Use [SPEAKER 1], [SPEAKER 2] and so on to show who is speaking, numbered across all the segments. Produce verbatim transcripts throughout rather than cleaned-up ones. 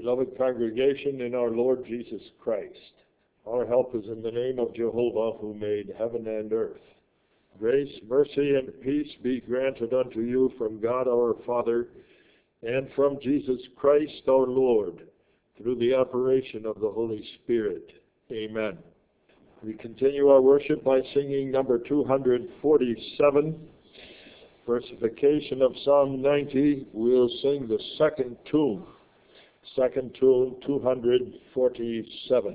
[SPEAKER 1] Beloved congregation in our Lord Jesus Christ, our help is in the name of Jehovah who made heaven and earth. Grace, mercy, and peace be granted unto you from God our Father and from Jesus Christ our Lord, through the operation of the Holy Spirit. Amen. We continue our worship by singing number two hundred forty-seven, versification of Psalm ninety. We'll sing the second tune. Second tune, two hundred forty-seven.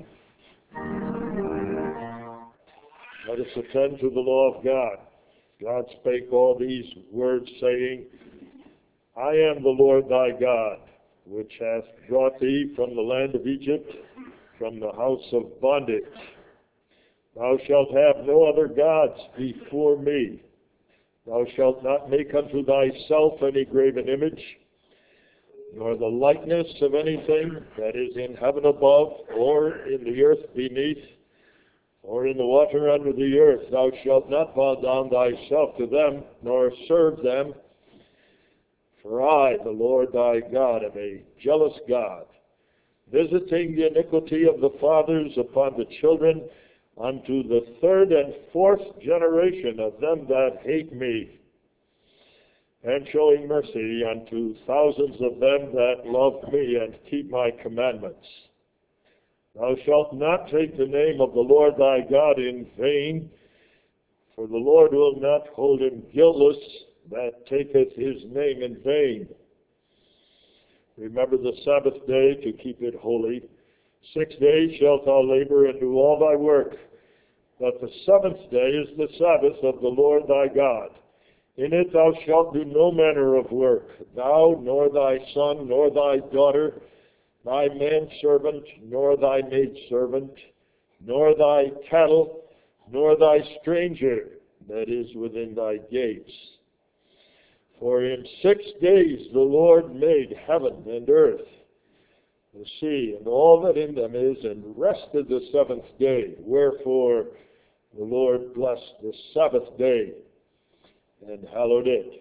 [SPEAKER 1] Let us attend to the law of God. God spake all these words, saying, I am the Lord thy God, which hath brought thee from the land of Egypt, from the house of bondage. Thou shalt have no other gods before me. Thou shalt not make unto thyself any graven image, nor the likeness of anything that is in heaven above, or in the earth beneath, or in the water under the earth. Thou shalt not bow down thyself to them, nor serve them. For I, the Lord thy God, am a jealous God, visiting the iniquity of the fathers upon the children, unto the third and fourth generation of them that hate me, and showing mercy unto thousands of them that love me and keep my commandments. Thou shalt not take the name of the Lord thy God in vain, for the Lord will not hold him guiltless that taketh his name in vain. Remember the Sabbath day to keep it holy. Six days shalt thou labor and do all thy work, but the seventh day is the Sabbath of the Lord thy God. In it thou shalt do no manner of work, thou, nor thy son, nor thy daughter, thy manservant, nor thy maidservant, nor thy cattle, nor thy stranger that is within thy gates. For in six days the Lord made heaven and earth, the sea, and all that in them is, and rested the seventh day. Wherefore the Lord blessed the Sabbath day, and hallowed it.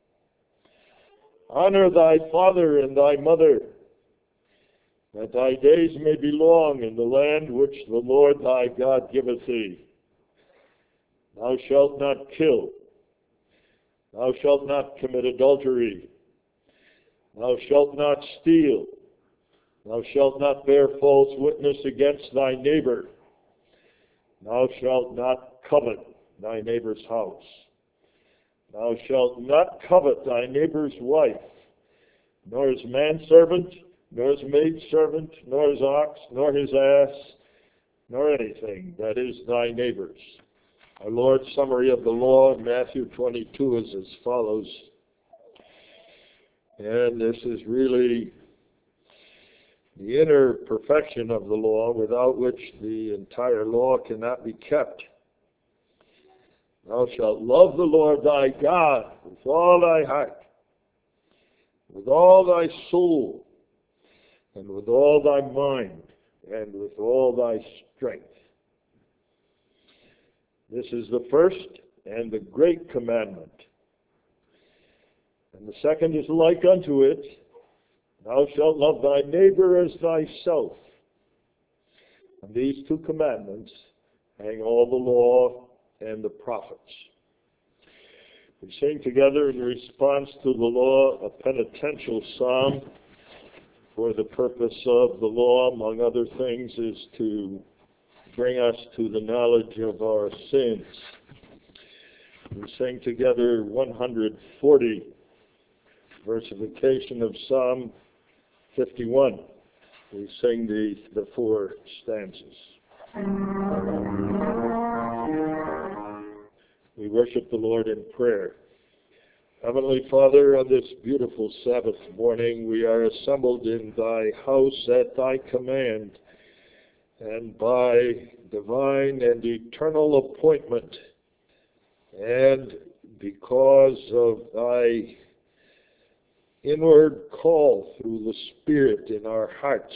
[SPEAKER 1] Honor thy father and thy mother, that thy days may be long in the land which the Lord thy God giveth thee. Thou shalt not kill. Thou shalt not commit adultery. Thou shalt not steal. Thou shalt not bear false witness against thy neighbor. Thou shalt not covet thy neighbor's house. Thou shalt not covet thy neighbor's wife, nor his manservant, nor his maidservant, nor his ox, nor his ass, nor anything that is thy neighbor's. Our Lord's summary of the law in Matthew twenty-two is as follows. And this is really the inner perfection of the law, without which the entire law cannot be kept. Thou shalt love the Lord thy God with all thy heart, with all thy soul, and with all thy mind, and with all thy strength. This is the first and the great commandment. And the second is like unto it, thou shalt love thy neighbor as thyself. And these two commandments hang all the law and the prophets. We sing together in response to the law a penitential psalm. For the purpose of the law, among other things, is to bring us to the knowledge of our sins. We sing together one hundred forty, versification of Psalm fifty-one. We sing the, the four stanzas. We worship the Lord in prayer. Heavenly Father, on this beautiful Sabbath morning, we are assembled in thy house at thy command, and by divine and eternal appointment, and because of thy inward call through the Spirit in our hearts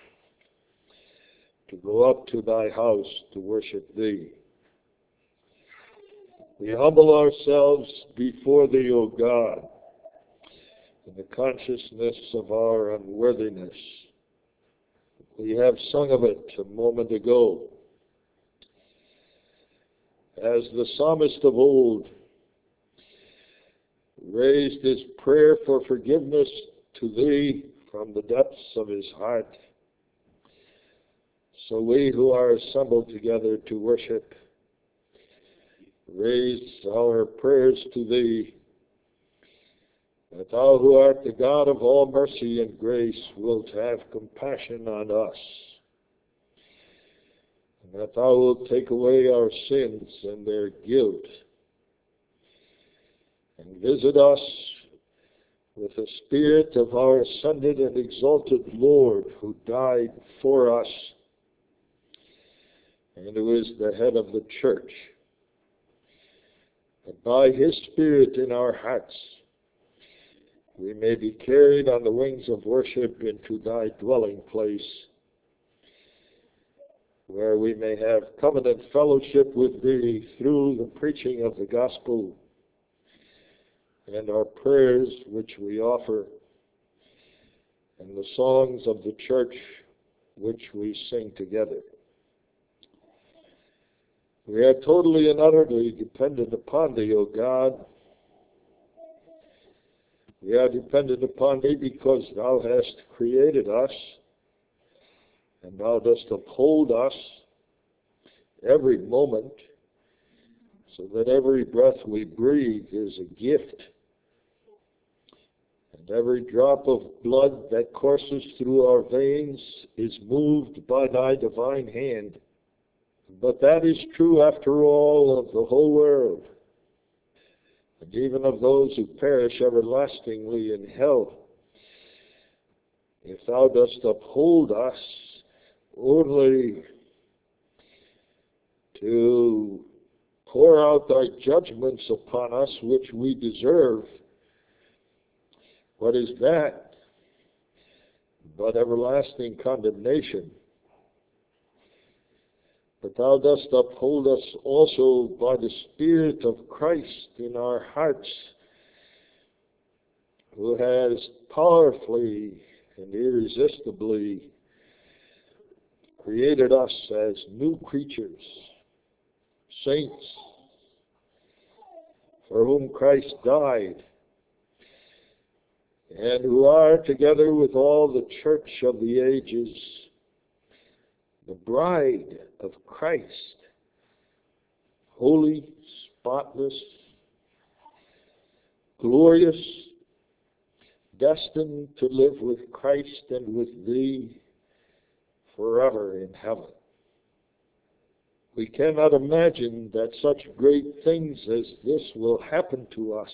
[SPEAKER 1] to go up to thy house to worship thee. We humble ourselves before thee, O God, in the consciousness of our unworthiness. We have sung of it a moment ago. As the psalmist of old raised his prayer for forgiveness to thee from the depths of his heart, so we who are assembled together to worship raise our prayers to thee, that thou who art the God of all mercy and grace wilt have compassion on us, and that thou wilt take away our sins and their guilt, and visit us with the Spirit of our ascended and exalted Lord, who died for us, and who is the head of the church, that by his Spirit in our hearts we may be carried on the wings of worship into thy dwelling place, where we may have covenant fellowship with thee through the preaching of the gospel and our prayers which we offer, and the songs of the church which we sing together. We are totally and utterly dependent upon thee, O God. We are dependent upon thee because thou hast created us, and thou dost uphold us every moment, so that every breath we breathe is a gift, and every drop of blood that courses through our veins is moved by thy divine hand. But that is true, after all, of the whole world, and even of those who perish everlastingly in hell. If thou dost uphold us only to pour out thy judgments upon us which we deserve, what is that but everlasting condemnation? But thou dost uphold us also by the Spirit of Christ in our hearts, who has powerfully and irresistibly created us as new creatures, saints, for whom Christ died, and who are, together with all the church of the ages, the bride of Christ, holy, spotless, glorious, destined to live with Christ and with thee forever in heaven. We cannot imagine that such great things as this will happen to us.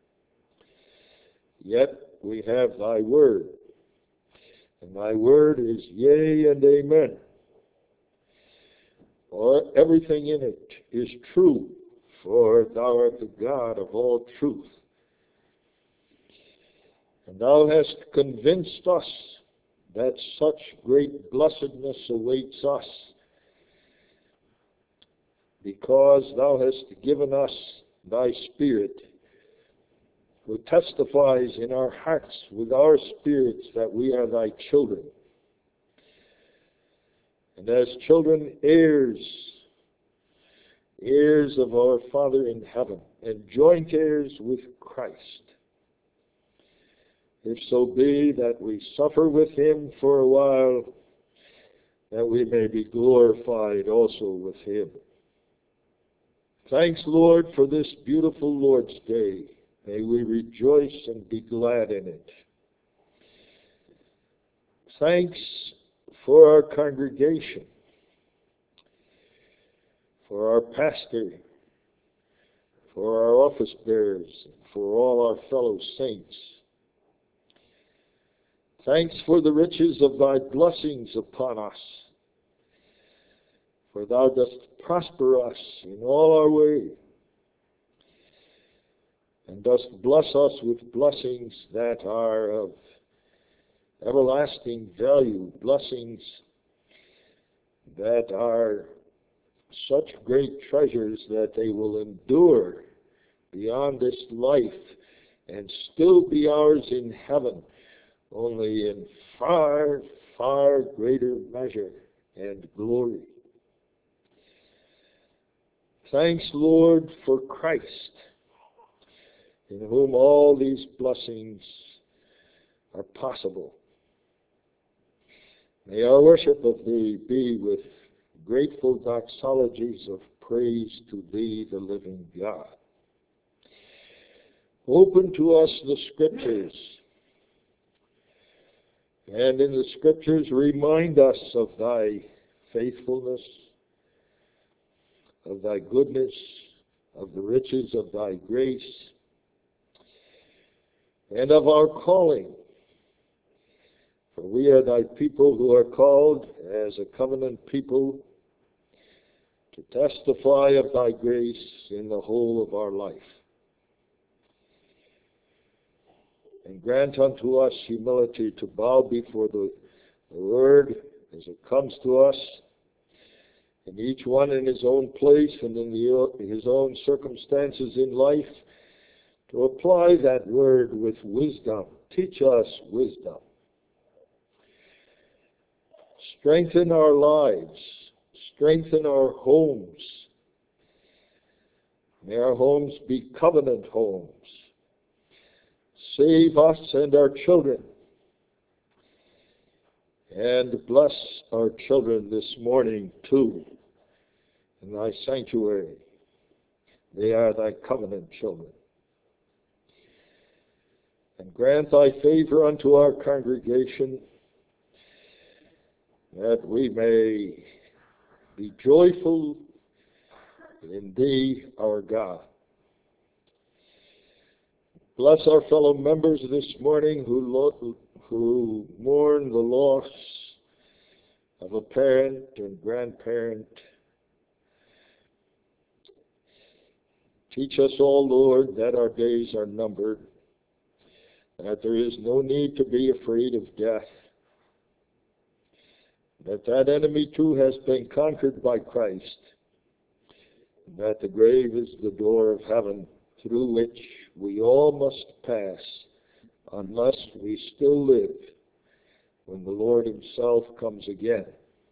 [SPEAKER 1] Yet we have thy word, and thy word is yea and amen. For everything in it is true, for thou art the God of all truth. And thou hast convinced us that such great blessedness awaits us, because thou hast given us thy Spirit, who testifies in our hearts with our spirits that we are thy children. And as children, heirs, heirs of our Father in heaven, and joint heirs with Christ, if so be that we suffer with him for a while, that we may be glorified also with him. Thanks, Lord, for this beautiful Lord's Day. May we rejoice and be glad in it. Thanks for our congregation, for our pastor, for our office bearers, and for all our fellow saints. Thanks for the riches of thy blessings upon us, for thou dost prosper us in all our way, and dost bless us with blessings that are of everlasting value, blessings that are such great treasures that they will endure beyond this life and still be ours in heaven, only in far, far greater measure and glory. Thanks, Lord, for Christ, in whom all these blessings are possible. May our worship of Thee be with grateful doxologies of praise to Thee, the living God. Open to us the Scriptures, and in the Scriptures remind us of Thy faithfulness, of Thy goodness, of the riches of Thy grace, and of our calling. For we are Thy people who are called as a covenant people to testify of Thy grace in the whole of our life. And grant unto us humility to bow before the, the Word as it comes to us, and each one in his own place and in the, his own circumstances in life, to apply that Word with wisdom. Teach us wisdom. Strengthen our lives. Strengthen our homes. May our homes be covenant homes. Save us and our children. And bless our children this morning, too, in Thy sanctuary. They are Thy covenant children. And grant Thy favor unto our congregation, that we may be joyful in Thee, our God. Bless our fellow members this morning who, lo- who mourn the loss of a parent and grandparent. Teach us all, Lord, that our days are numbered, that there is no need to be afraid of death, that that enemy too has been conquered by Christ, that the grave is the door of heaven through which we all must pass unless we still live when the Lord Himself comes again.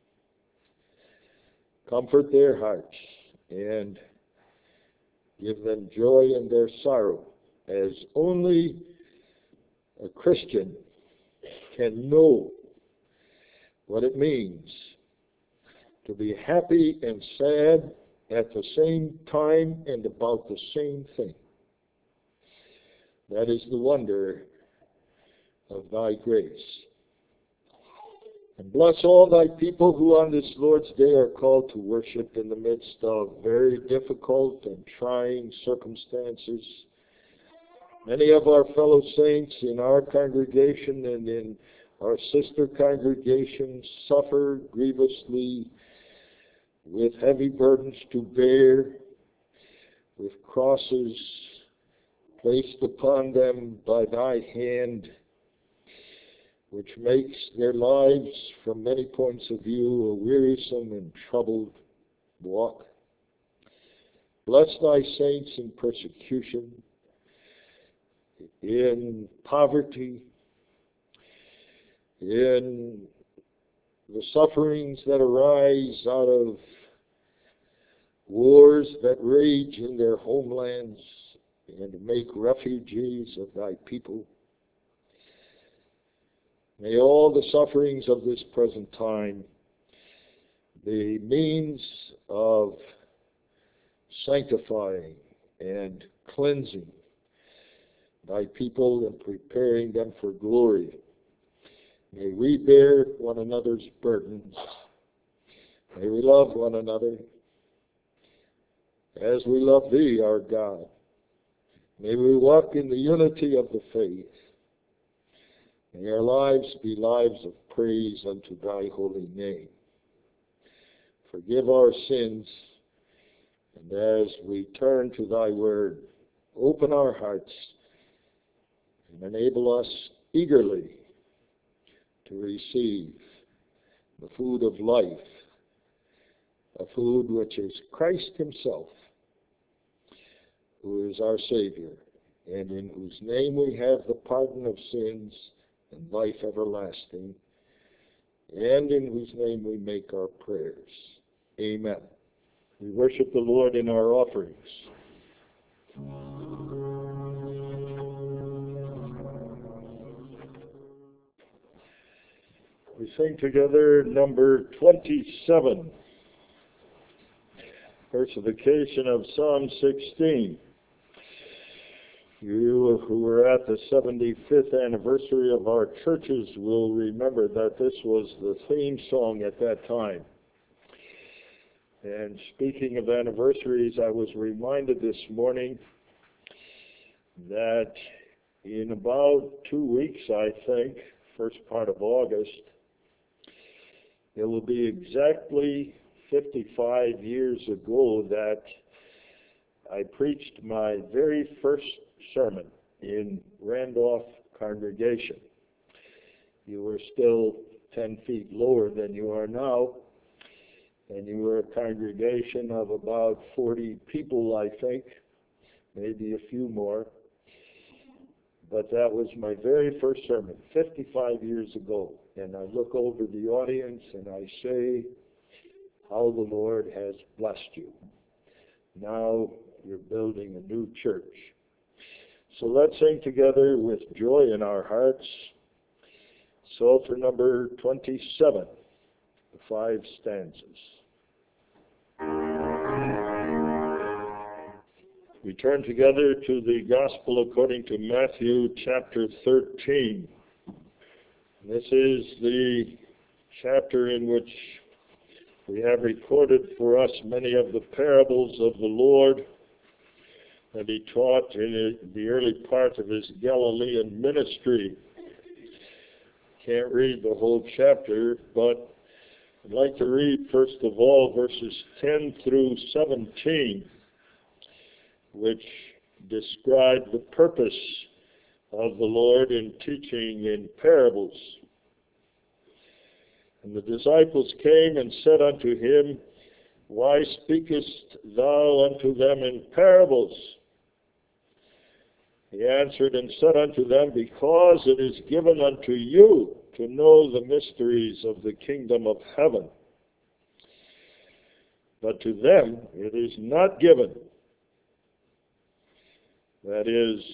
[SPEAKER 1] Comfort their hearts and give them joy in their sorrow, as only a Christian can know what it means to be happy and sad at the same time and about the same thing. That is the wonder of Thy grace. And bless all Thy people who on this Lord's Day are called to worship in the midst of very difficult and trying circumstances. Many of our fellow saints in our congregation and in our sister congregations suffer grievously with heavy burdens to bear, with crosses placed upon them by Thy hand, which makes their lives, from many points of view, a wearisome and troubled walk. Bless Thy saints in persecution, in poverty, in the sufferings that arise out of wars that rage in their homelands and make refugees of Thy people. May all the sufferings of this present time be means of sanctifying and cleansing Thy people and preparing them for glory. May we bear one another's burdens. May we love one another as we love Thee, our God. May we walk in the unity of the faith. May our lives be lives of praise unto Thy holy name. Forgive our sins, and as we turn to Thy word, open our hearts and enable us eagerly to receive the food of life, a food which is Christ Himself, who is our Savior, and in whose name we have the pardon of sins and life everlasting. and in whose name we make our prayers. Amen. We worship the Lord in our offerings. We sing together number twenty-seven, versification of Psalm sixteen. You who were at the seventy-fifth anniversary of our churches will remember that this was the theme song at that time. And speaking of anniversaries, I was reminded this morning that in about two weeks, I think, first part of August, it will be exactly fifty-five years ago that I preached my very first sermon in Randolph congregation. You were still ten feet lower than you are now, and you were a congregation of about forty people, I think, maybe a few more. But that was my very first sermon, fifty-five years ago. And I look over the audience and I say, how the Lord has blessed you. Now you're building a new church. So let's sing together with joy in our hearts. Psalter number twenty-seven, the five stanzas. We turn together to the Gospel according to Matthew chapter thirteen. This is the chapter in which we have recorded for us many of the parables of the Lord that he taught in the early part of his Galilean ministry. Can't read the whole chapter, but I'd like to read first of all verses ten through seventeen, which describe the purpose of the Lord in teaching in parables. And the disciples came and said unto him, Why speakest thou unto them in parables? He answered and said unto them, Because it is given unto you to know the mysteries of the kingdom of heaven. But to them it is not given. That is,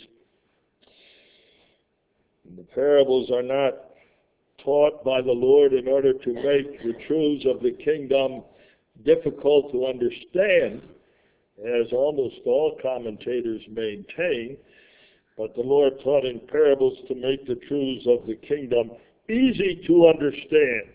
[SPEAKER 1] the parables are not taught by the Lord in order to make the truths of the kingdom difficult to understand, as almost all commentators maintain, but the Lord taught in parables to make the truths of the kingdom easy to understand,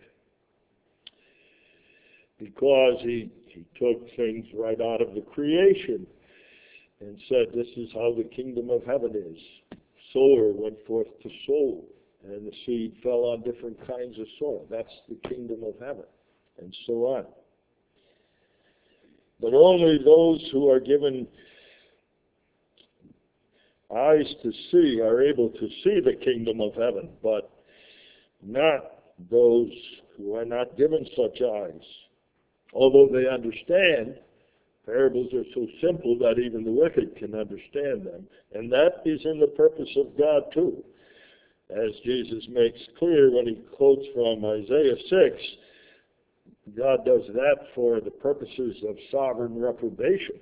[SPEAKER 1] because he, he took things right out of the creation and said, this is how the kingdom of heaven is. Sower went forth to sow, and the seed fell on different kinds of soil. That's the kingdom of heaven, and so on. But only those who are given eyes to see are able to see the kingdom of heaven, but not those who are not given such eyes. Although they understand, parables are so simple that even the wicked can understand them. And that is in the purpose of God too. As Jesus makes clear when he quotes from Isaiah six, God does that for the purposes of sovereign reprobation.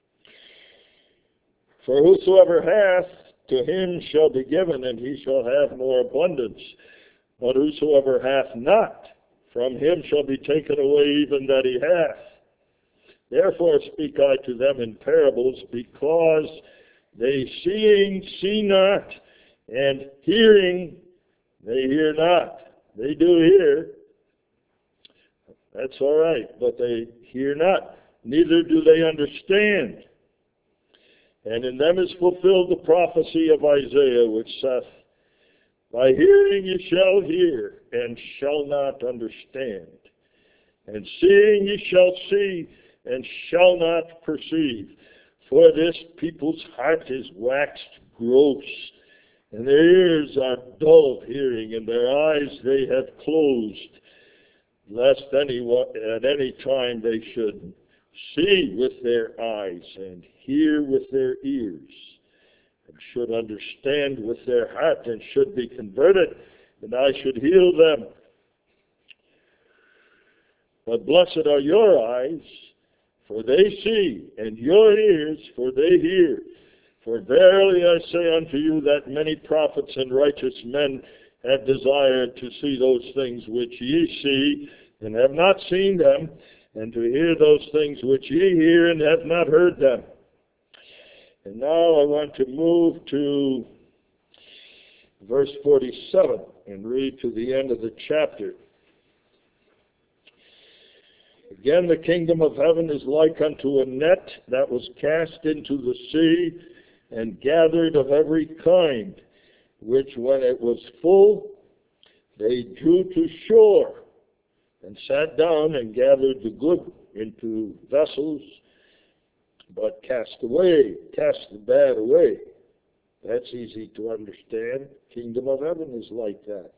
[SPEAKER 1] For whosoever hath, to him shall be given, and he shall have more abundance. But whosoever hath not, from him shall be taken away even that he hath. Therefore speak I to them in parables, because they seeing see not, and hearing they hear not. They do hear, that's all right, but they hear not, neither do they understand. And in them is fulfilled the prophecy of Isaiah, which saith, By hearing ye shall hear, and shall not understand. And seeing ye shall see, and shall not perceive. For this people's heart is waxed gross, and their ears are dull of hearing, and their eyes they have closed, lest any at any time they should see with their eyes, and hear with their ears, and should understand with their heart, and should be converted, and I should heal them. But blessed are your eyes, for they see, and your ears, for they hear. For verily I say unto you that many prophets and righteous men have desired to see those things which ye see, and have not seen them, and to hear those things which ye hear, and have not heard them. And now I want to move to verse forty-seven and read to the end of the chapter. Again, the kingdom of heaven is like unto a net that was cast into the sea, and gathered of every kind, which when it was full, they drew to shore, and sat down and gathered the good into vessels, but cast away, cast the bad away. That's easy to understand. Kingdom of heaven is like that.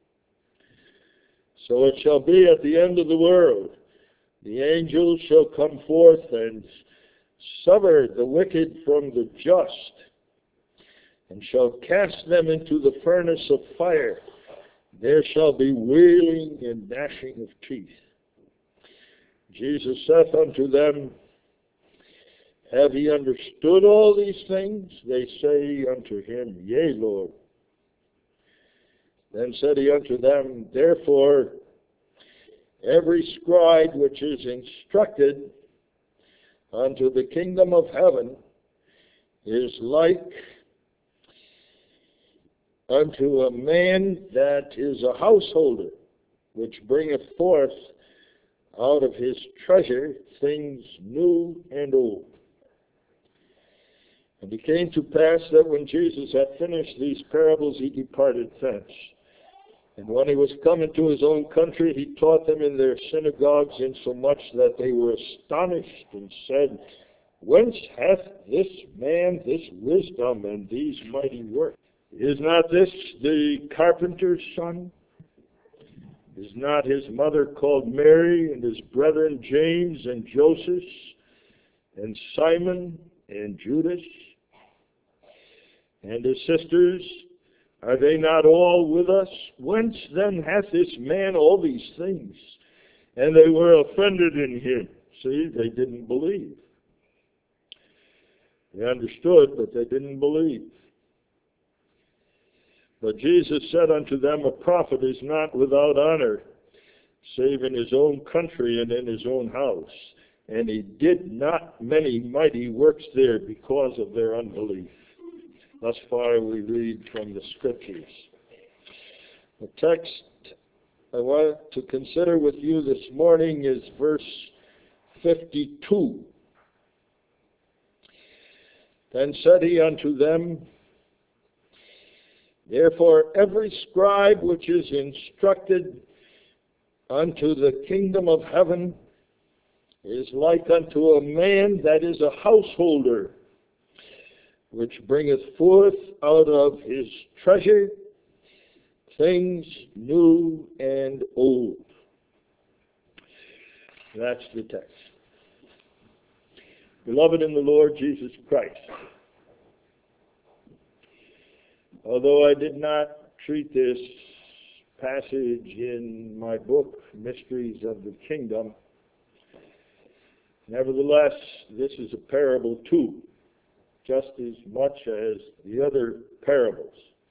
[SPEAKER 1] So it shall be at the end of the world. The angels shall come forth and sever the wicked from the just, and shall cast them into the furnace of fire. There shall be wailing and gnashing of teeth. Jesus saith unto them, Have ye understood all these things? They say unto him, Yea, Lord. Then said he unto them, Therefore, every scribe which is instructed unto the kingdom of heaven is like unto a man that is a householder, which bringeth forth out of his treasure things new and old. And it came to pass that when Jesus had finished these parables, he departed thence. And when he was come into his own country, he taught them in their synagogues, insomuch that they were astonished, and said, Whence hath this man this wisdom and these mighty works? Is not this the carpenter's son? Is not his mother called Mary, and his brethren James and Joseph, and Simon and Judas, and his sisters? Are they not all with us? Whence then hath this man all these things? And they were offended in him. See, they didn't believe. They understood, but they didn't believe. But Jesus said unto them, A prophet is not without honor, save in his own country and in his own house. And he did not many mighty works there because of their unbelief. Thus far we read from the Scriptures. The text I want to consider with you this morning is verse fifty-two. Then said he unto them, Therefore every scribe which is instructed unto the kingdom of heaven is like unto a man that is a householder, which bringeth forth out of his treasure things new and old. That's the text. Beloved in the Lord Jesus Christ, although I did not treat this passage in my book, Mysteries of the Kingdom, nevertheless, this is a parable too, just as much as the other parables.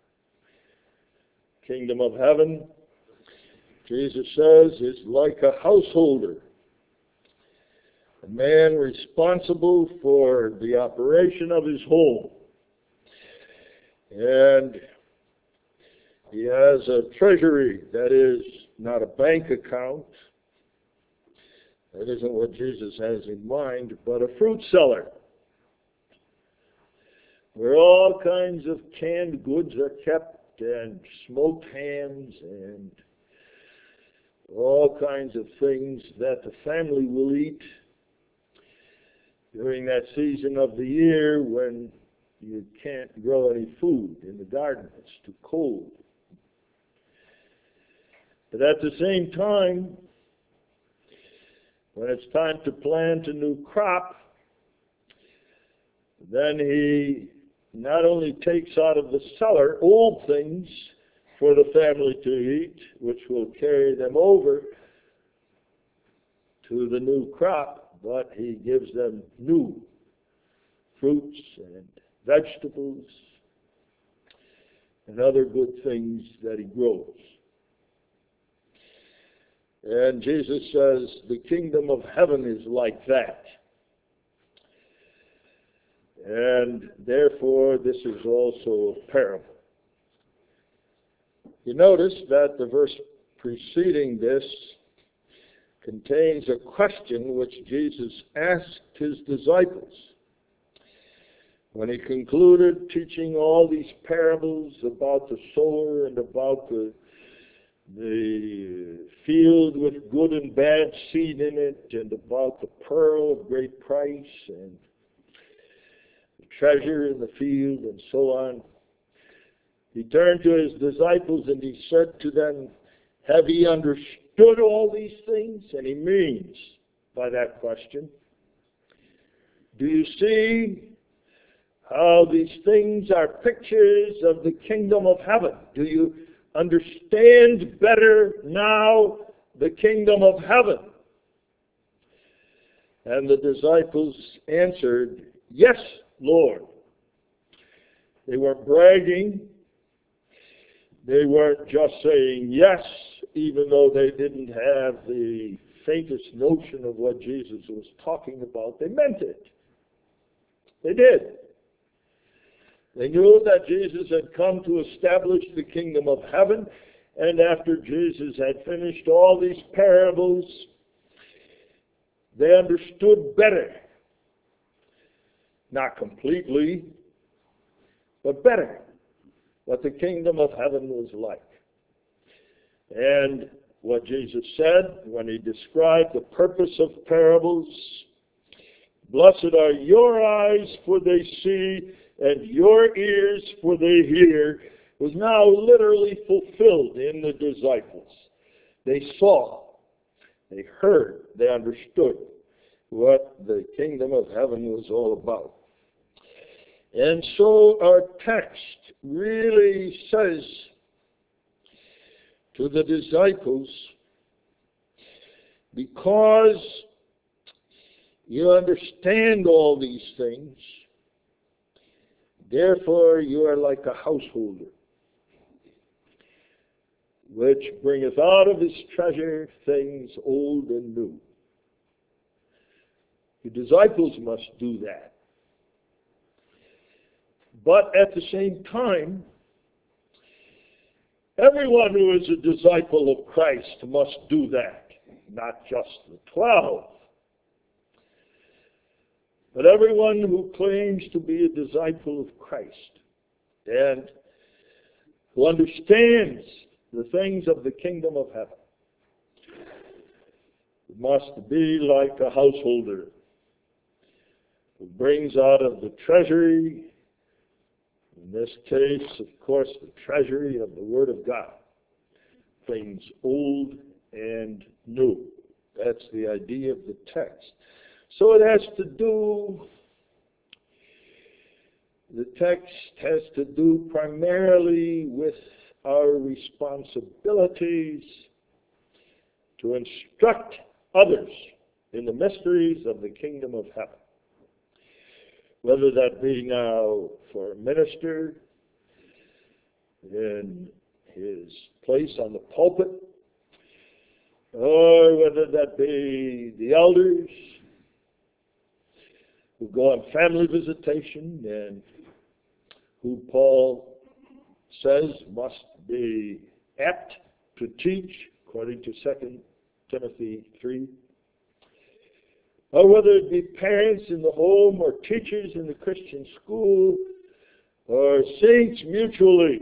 [SPEAKER 1] Kingdom of heaven, Jesus says, is like a householder, a man responsible for the operation of his home. And he has a treasury that is not a bank account. That isn't what Jesus has in mind, but a fruit cellar, where all kinds of canned goods are kept, and smoked hams, and all kinds of things that the family will eat during that season of the year when you can't grow any food in the garden. It's too cold. But at the same time, when it's time to plant a new crop, then he not only takes out of the cellar old things for the family to eat, which will carry them over, to the new crop, but he gives them new fruits and vegetables and other good things that he grows. And Jesus says the kingdom of heaven is like that. And therefore, this is also a parable. You notice that the verse preceding this contains a question which Jesus asked his disciples. When he concluded teaching all these parables about the sower and about the, the field with good and bad seed in it, and about the pearl of great price, and the treasure in the field, and so on, he turned to his disciples and he said to them, have ye understood all these things? And he means by that question, do you see how these things are pictures of the kingdom of heaven? Do you understand better now the kingdom of heaven? And the disciples answered, yes, Lord. They weren't bragging. They weren't just saying yes, even though they didn't have the faintest notion of what Jesus was talking about. They meant it. They did. They knew that Jesus had come to establish the kingdom of heaven, and after Jesus had finished all these parables, they understood better. Not completely, but better what the kingdom of heaven was like. And what Jesus said when he described the purpose of parables, blessed are your eyes, for they see, and your ears, for they hear, was now literally fulfilled in the disciples. They saw, they heard, they understood what the kingdom of heaven was all about. And so our text really says to the disciples, because you understand all these things, therefore you are like a householder, which bringeth out of his treasure things old and new. The disciples must do that. But at the same time, everyone who is a disciple of Christ must do that. Not just the twelve, but everyone who claims to be a disciple of Christ and who understands the things of the kingdom of heaven must be like a householder who brings out of the treasury, in this case, of course, the treasury of the Word of God, things old and new. That's the idea of the text. So it has to do, the text has to do primarily with our responsibilities to instruct others in the mysteries of the kingdom of heaven. Whether that be now for a minister in his place on the pulpit, or whether that be the elders who go on family visitation and who Paul says must be apt to teach, according to Second Timothy three. Or whether it be parents in the home or teachers in the Christian school or saints mutually.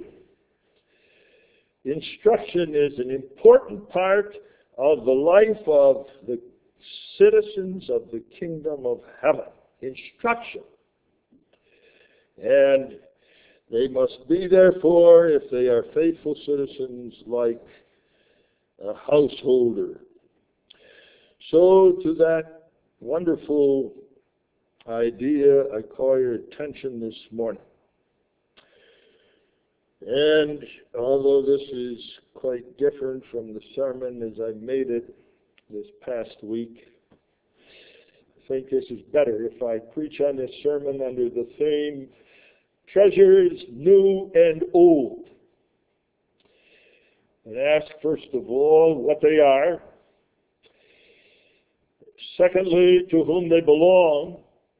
[SPEAKER 1] Instruction is an important part of the life of the citizens of the kingdom of heaven. Instruction. And they must be, therefore, if they are faithful citizens, like a householder. So to that wonderful idea, I call your attention this morning. And although this is quite different from the sermon as I made it this past week, think this is better if I preach on this sermon under the theme, Treasures New and Old. And ask, first of all, what they are. Secondly, to whom they belong.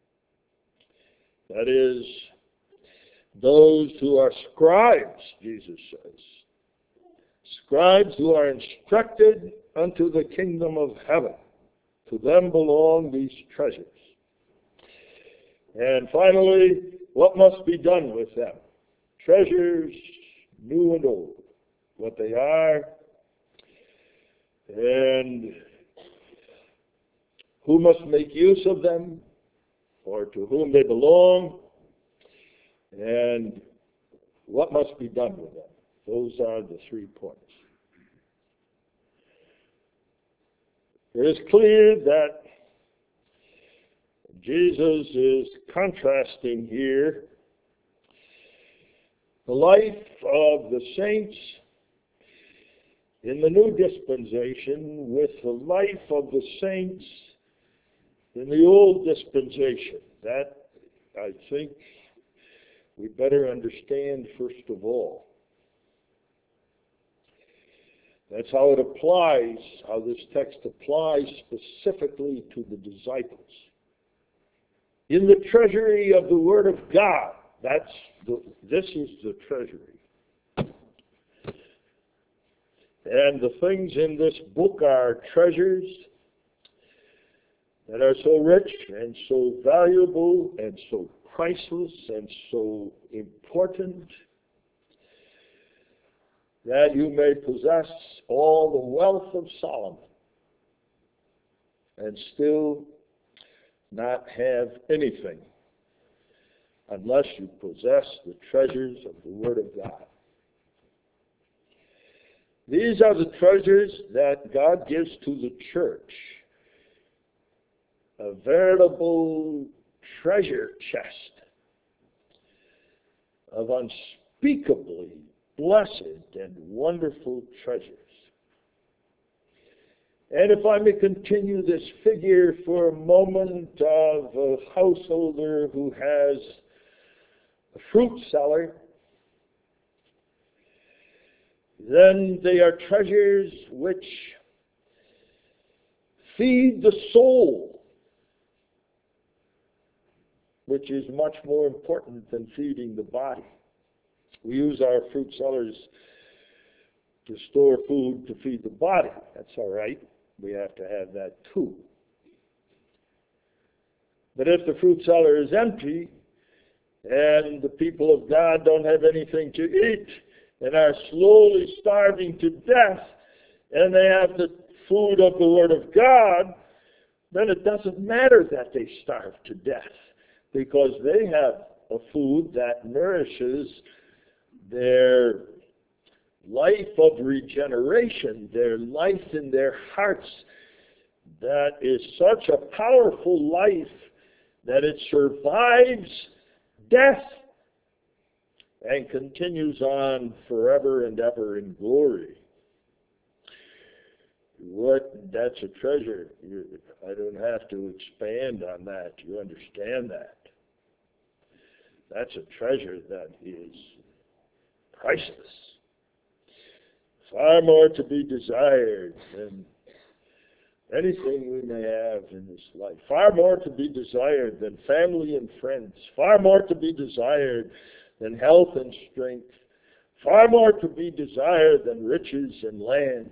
[SPEAKER 1] That is, those who are scribes, Jesus says. Scribes who are instructed unto the kingdom of heaven. To them belong these treasures. And finally, what must be done with them? Treasures new and old. What they are, and who must make use of them, or to whom they belong, and what must be done with them. Those are the three points. It is clear that Jesus is contrasting here the life of the saints in the new dispensation with the life of the saints in the old dispensation. That, I think, we better understand first of all. That's how it applies, how this text applies specifically to the disciples. In the treasury of the Word of God, that's the, this is the treasury. And the things in this book are treasures that are so rich and so valuable and so priceless and so important that you may possess all the wealth of Solomon and still not have anything unless you possess the treasures of the Word of God. These are the treasures that God gives to the church, a veritable treasure chest of unspeakably blessed and wonderful treasures. And if I may continue this figure for a moment of a householder who has a fruit cellar, then they are treasures which feed the soul, which is much more important than feeding the body. We use our fruit cellars to store food to feed the body. That's all right. We have to have that too. But if the fruit cellar is empty and the people of God don't have anything to eat and are slowly starving to death, and they have the food of the Word of God, then it doesn't matter that they starve to death, because they have a food that nourishes their life of regeneration, their life in their hearts, that is such a powerful life that it survives death and continues on forever and ever in glory. What? That's a treasure. You, I don't have to expand on that. You understand that. That's a treasure that is priceless. Far more to be desired than anything we may have in this life. Far more to be desired than family and friends. Far more to be desired than health and strength. Far more to be desired than riches and lands.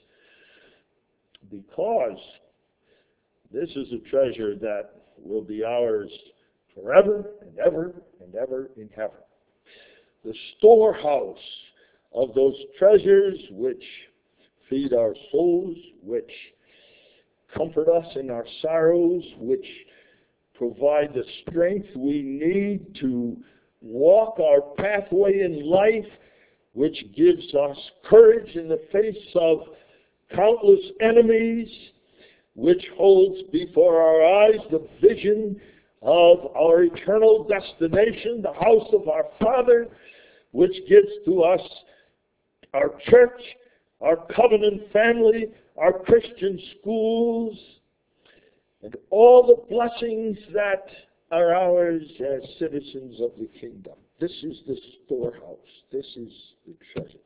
[SPEAKER 1] Because this is a treasure that will be ours forever and ever and ever in heaven. The storehouse of those treasures which feed our souls, which comfort us in our sorrows, which provide the strength we need to walk our pathway in life, which gives us courage in the face of countless enemies, which holds before our eyes the vision of our eternal destination, the house of our Father, which gives to us our church, our covenant family, our Christian schools, and all the blessings that are ours as citizens of the kingdom. This is the storehouse. This is the treasure.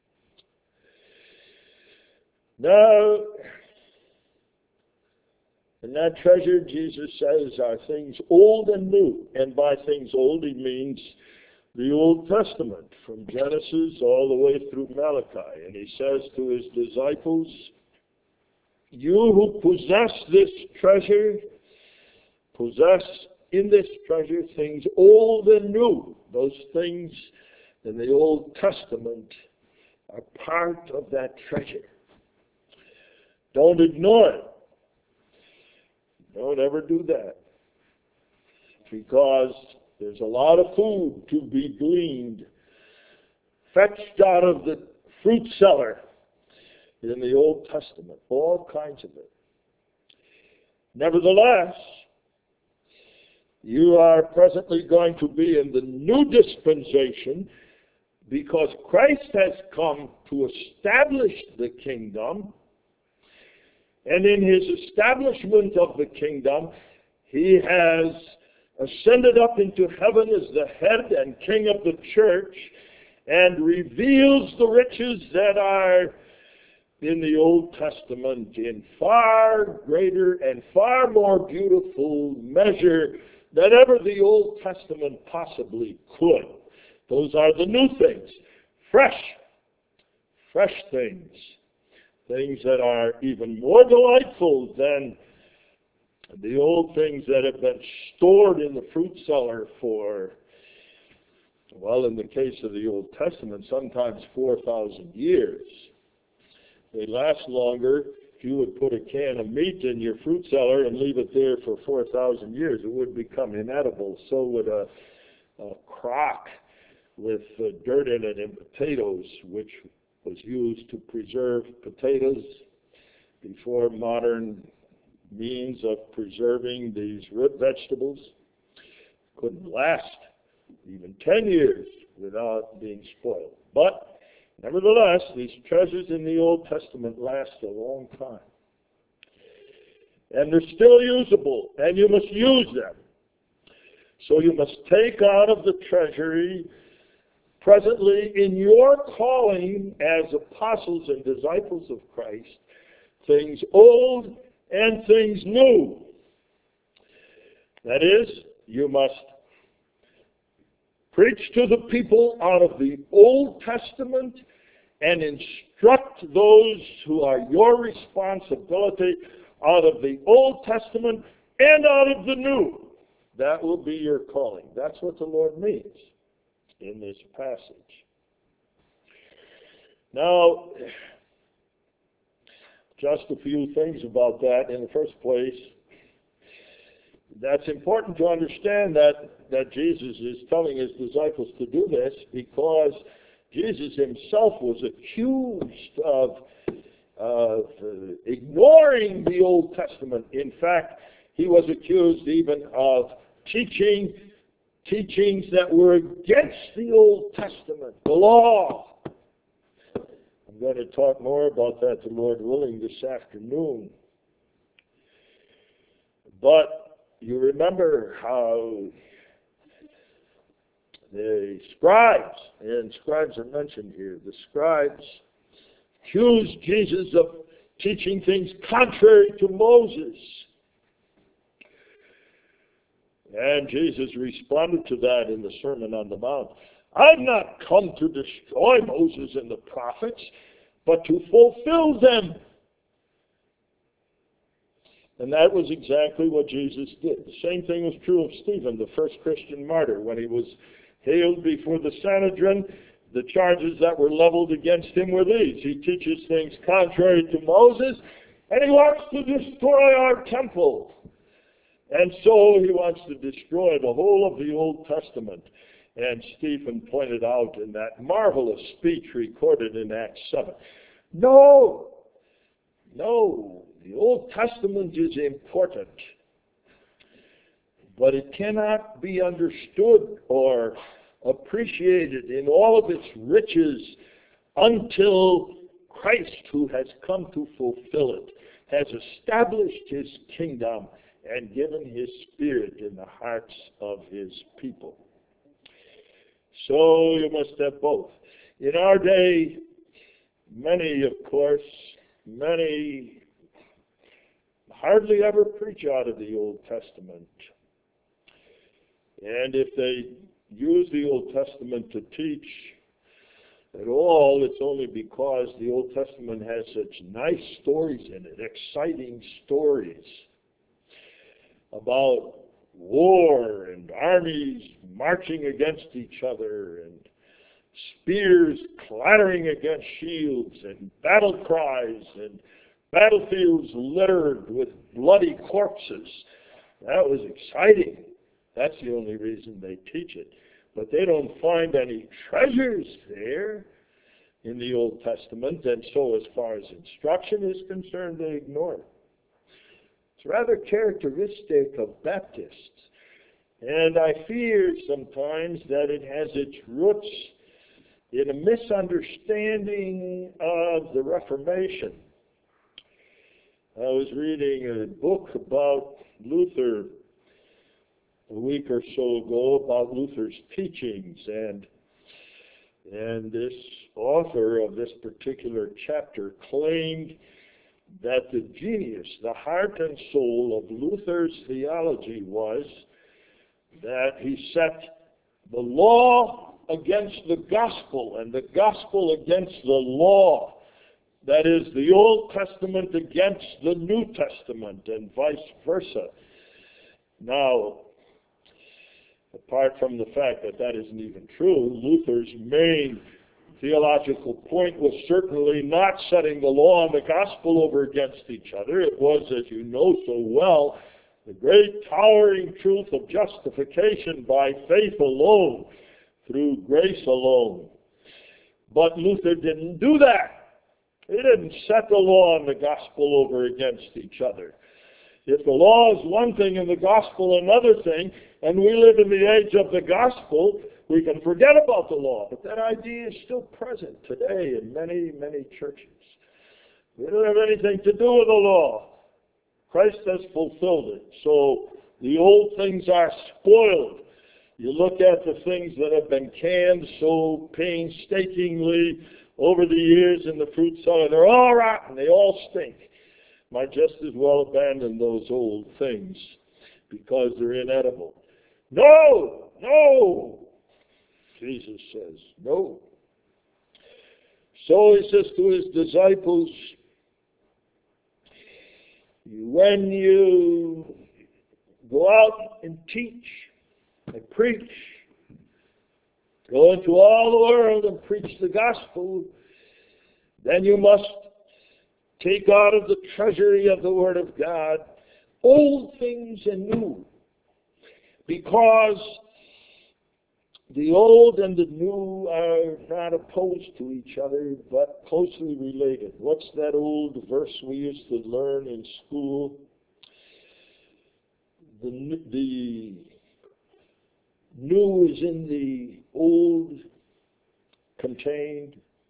[SPEAKER 1] Now, in that treasure, Jesus says, are things old and new. And by things old, he means the Old Testament, from Genesis all the way through Malachi. And he says to his disciples, you who possess this treasure, possess in this treasure things old and new. Those things in the Old Testament are part of that treasure. Don't ignore it. Don't ever do that. Because there's a lot of food to be gleaned, fetched out of the fruit cellar in the Old Testament. All kinds of it. Nevertheless, you are presently going to be in the new dispensation because Christ has come to establish the kingdom. And in his establishment of the kingdom, he has ascended up into heaven as the head and king of the church and reveals the riches that are in the Old Testament in far greater and far more beautiful measure than ever the Old Testament possibly could. Those are the new things, fresh, fresh things, things that are even more delightful than the old things that have been stored in the fruit cellar for, well, in the case of the Old Testament, sometimes four thousand years. They last longer. If you would put a can of meat in your fruit cellar and leave it there for four thousand years, it would become inedible. So would a, a crock with uh, dirt in it and potatoes, which was used to preserve potatoes before modern means of preserving these root vegetables. Couldn't last even ten years without being spoiled. But nevertheless, these treasures in the Old Testament last a long time. And they're still usable, and you must use them. So you must take out of the treasury presently in your calling as apostles and disciples of Christ, things old and things new. That is, you must preach to the people out of the Old Testament and instruct those who are your responsibility out of the Old Testament and out of the New. That will be your calling. That's what the Lord means in this passage. Now, just a few things about that. In the first place, that's important to understand that, that Jesus is telling his disciples to do this because Jesus himself was accused of, of uh, ignoring the Old Testament. In fact, he was accused even of teaching teachings that were against the Old Testament, the law. I'm going to talk more about that, the Lord willing, this afternoon. But you remember how the scribes, and scribes are mentioned here, the scribes accused Jesus of teaching things contrary to Moses. And Jesus responded to that in the Sermon on the Mount. I've not come to destroy Moses and the prophets, but to fulfill them. And that was exactly what Jesus did. The same thing was true of Stephen, the first Christian martyr. When he was hailed before the Sanhedrin, the charges that were leveled against him were these. He teaches things contrary to Moses, and he wants to destroy our temple. And so he wants to destroy the whole of the Old Testament. And Stephen pointed out in that marvelous speech recorded in Acts seven. No, no, the Old Testament is important, but it cannot be understood or appreciated in all of its riches until Christ, who has come to fulfill it, has established his kingdom and given his Spirit in the hearts of his people. So you must have both. In our day, many, of course, many hardly ever preach out of the Old Testament. And if they use the Old Testament to teach at all, it's only because the Old Testament has such nice stories in it, exciting stories about war and armies marching against each other and spears clattering against shields and battle cries and battlefields littered with bloody corpses. That was exciting. That's the only reason they teach it. But they don't find any treasures there in the Old Testament, and so as far as instruction is concerned, they ignore it. It's rather characteristic of Baptists. And I fear sometimes that it has its roots in a misunderstanding of the Reformation. I was reading a book about Luther a week or so ago about Luther's teachings, and and this author of this particular chapter claimed that the genius, the heart and soul of Luther's theology was that he set the law against the gospel and the gospel against the law. That is, the Old Testament against the New Testament and vice versa. Now, apart from the fact that that isn't even true, Luther's main theological point was certainly not setting the law and the gospel over against each other. It was, as you know so well, the great towering truth of justification by faith alone, through grace alone. But Luther didn't do that. He didn't set the law and the gospel over against each other. If the law is one thing and the gospel another thing, and we live in the age of the gospel, we can forget about the law. But that idea is still present today in many, many churches. We don't have anything to do with the law. Christ has fulfilled it. So the old things are spoiled. You look at the things that have been canned so painstakingly over the years in the fruit cellar, they're all rotten, they all stink. Might just as well abandon those old things because they're inedible. No, no, Jesus says, no. So he says to his disciples, when you go out and teach and preach, go into all the world and preach the gospel, then you must take out of the treasury of the Word of God old things and new, because the old and the new are not opposed to each other, but closely related. What's that old verse we used to learn in school? The, the new is in the old contained.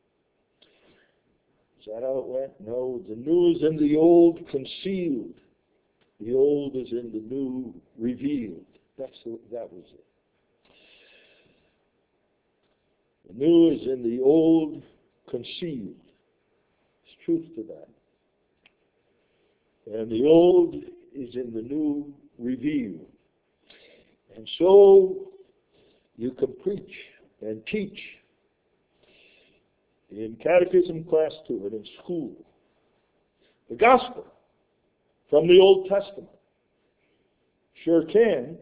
[SPEAKER 1] Is that how it went? No, the new is in the old concealed. The old is in the new revealed. That's the, that was it. The new is in the old concealed. There's truth to that. And the old is in the new revealed. And so you can preach and teach in catechism class two and in school the gospel from the Old Testament. Sure can.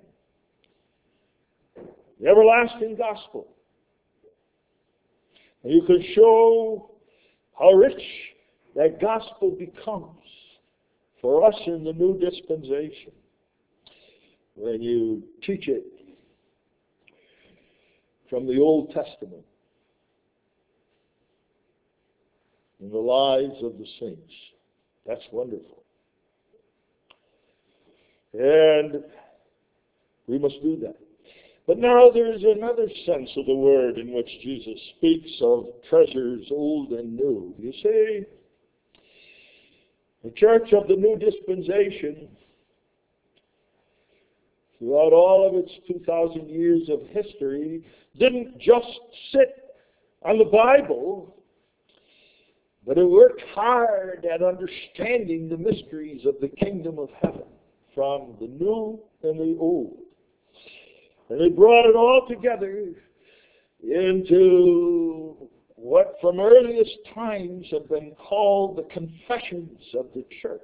[SPEAKER 1] The everlasting gospel. And you can show how rich that gospel becomes for us in the new dispensation when you teach it from the Old Testament in the lives of the saints. That's wonderful. And we must do that. But now there is another sense of the word in which Jesus speaks of treasures old and new. You see, the church of the new dispensation throughout all of its two thousand years of history, didn't just sit on the Bible, but it worked hard at understanding the mysteries of the kingdom of heaven from the new and the old. And they brought it all together into what from earliest times have been called the confessions of the church.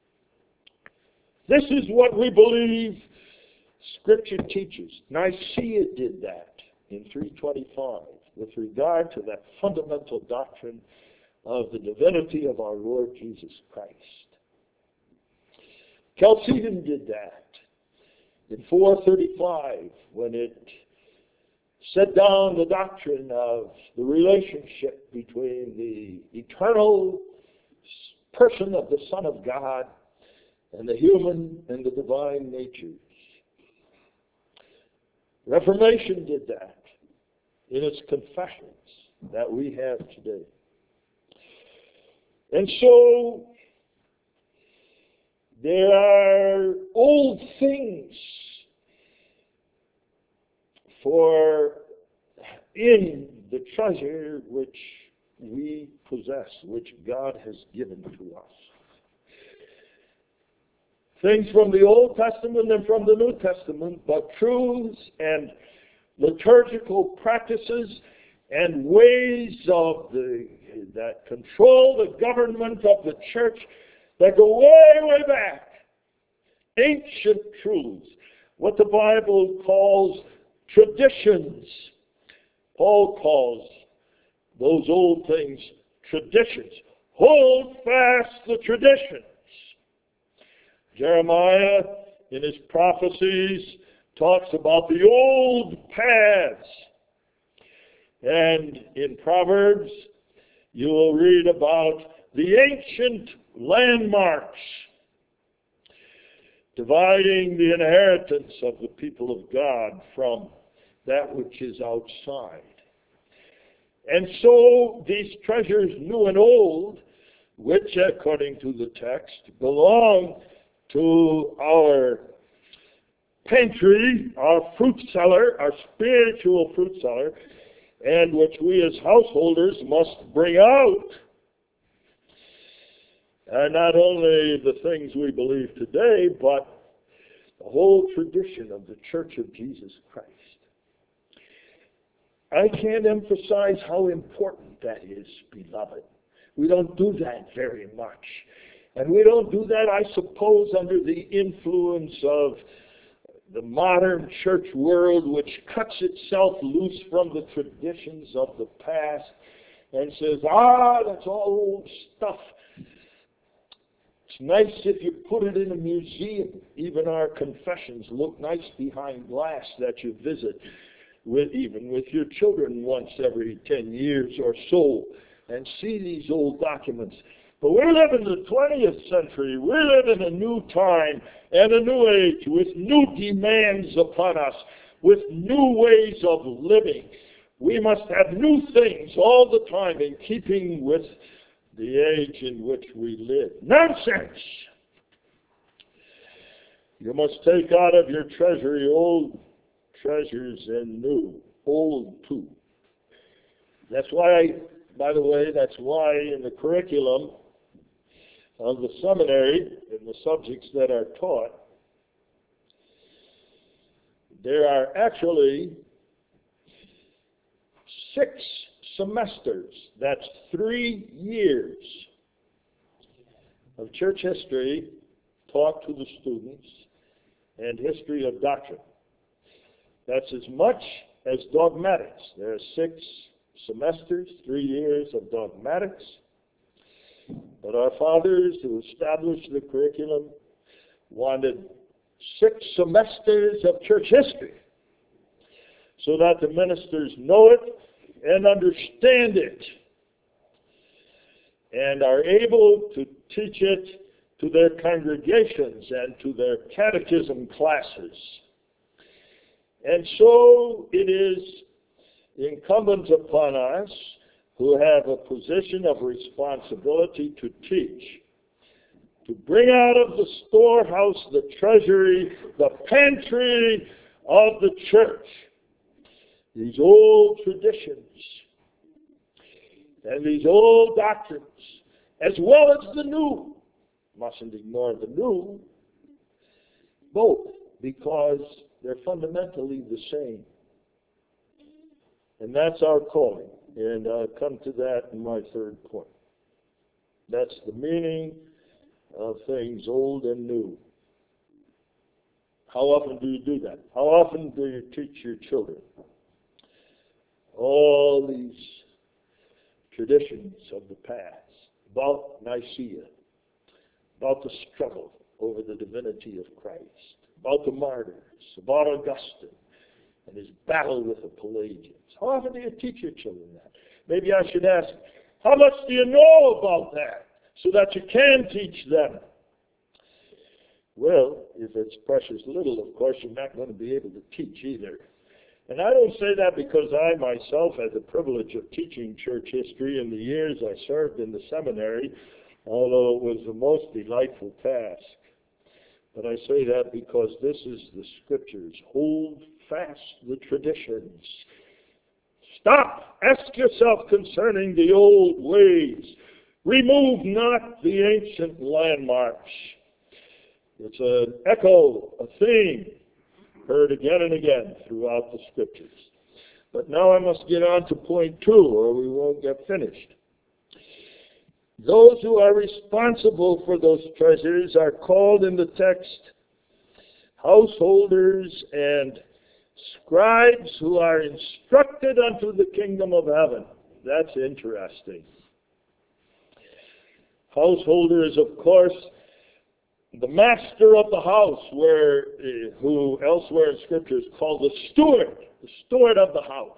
[SPEAKER 1] This is what we believe Scripture teaches. Nicaea did that in three twenty-five with regard to that fundamental doctrine of the divinity of our Lord Jesus Christ. Chalcedon did that in four thirty-five when it set down the doctrine of the relationship between the eternal person of the Son of God and the human and the divine natures. Reformation did that in its confessions that we have today. And so there are old things for in the treasure which we possess, which God has given to us. Things from the Old Testament and from the New Testament, but truths and liturgical practices and ways of the that control the government of the church that go way, way back. Ancient truths, what the Bible calls traditions. Paul calls those old things traditions. Hold fast the traditions. Jeremiah, in his prophecies, talks about the old paths. And in Proverbs, you will read about the ancient landmarks dividing the inheritance of the people of God from that which is outside. And so these treasures, new and old, which according to the text belong to our pantry, our fruit cellar, our spiritual fruit cellar, and which we as householders must bring out. And not only the things we believe today, but the whole tradition of the Church of Jesus Christ. I can't emphasize how important that is, beloved. We don't do that very much. And we don't do that, I suppose, under the influence of the modern church world, which cuts itself loose from the traditions of the past and says, ah, that's all old stuff. It's nice if you put it in a museum. Even our confessions look nice behind glass that you visit, with even with your children once every ten years or so, and see these old documents. But we live in the twentieth century. We live in a new time and a new age with new demands upon us, with new ways of living. We must have new things all the time in keeping with the age in which we live. Nonsense! You must take out of your treasury old treasures and new, old too. That's why, by the way, that's why in the curriculum of the seminary, in the subjects that are taught, there are actually six semesters. That's three years of church history taught to the students and history of doctrine. That's as much as dogmatics. There are six semesters, three years of dogmatics. But our fathers who established the curriculum wanted six semesters of church history so that the ministers know it and understand it and are able to teach it to their congregations and to their catechism classes. And so it is incumbent upon us who have a position of responsibility to teach, to bring out of the storehouse, the treasury, the pantry of the church, these old traditions and these old doctrines, as well as the new. Mustn't ignore the new, both, because they're fundamentally the same. And that's our calling. And I'll come to that in my third point. That's the meaning of things old and new. How often do you do that? How often do you teach your children all these traditions of the past about Nicaea, about the struggle over the divinity of Christ, about the martyrs, about Augustine and his battle with the Pelagians? How often do you teach your children that? Maybe I should ask, how much do you know about that so that you can teach them? Well, if it's precious little, of course, you're not going to be able to teach either. And I don't say that because I myself had the privilege of teaching church history in the years I served in the seminary, although it was the most delightful task. But I say that because this is the Scriptures. Hold fast the traditions. Stop. Ask yourself concerning the old ways. Remove not the ancient landmarks. It's an echo, a theme, heard again and again throughout the Scriptures. But now I must get on to point two, or we won't get finished. Those who are responsible for those treasures are called in the text householders and scribes who are instructed unto the kingdom of heaven. That's interesting. Householder is, of course, the master of the house, where uh, who elsewhere in Scripture is called the steward, the steward of the house,